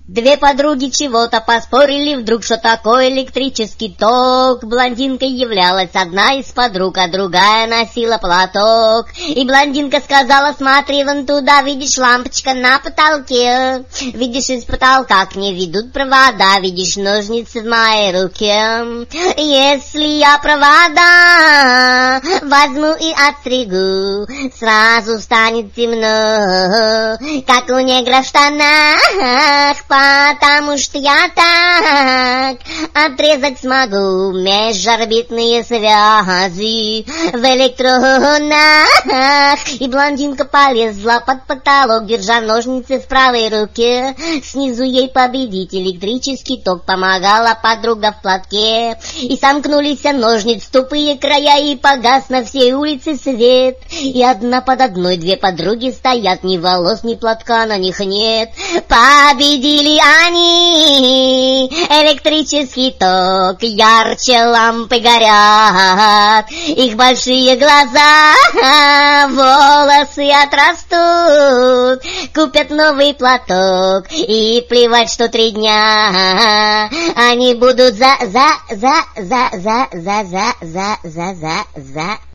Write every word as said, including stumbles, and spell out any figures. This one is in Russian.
Две подруги чего-то поспорили, вдруг что такое электрический ток. Блондинкой являлась одна из подруг, а другая носила платок. И блондинка сказала: смотри вон туда, видишь, лампочка на потолке. Видишь, из потолка к ней ведут провода, видишь, ножницы в моей руке. Если я провода возьму и отстригу, сразу станет темно, как у негра в штанах. Потому что я так отрезать смогу межорбитные связи в электронах. И блондинка полезла под потолок, держа ножницы в правой руке. Снизу ей победить электрический ток помогала подруга в платке. И сомкнулись ножниц тупые края, и погас на всей улице свет. И одна под одной две подруги стоят, ни волос, ни платка на них нет. Победили они, электрический ток, ярче лампы горят, их большие глаза, волосы отрастут, купят новый платок, и плевать, что три дня они будут за, за, за, за, за, за, за, за, за, за, за.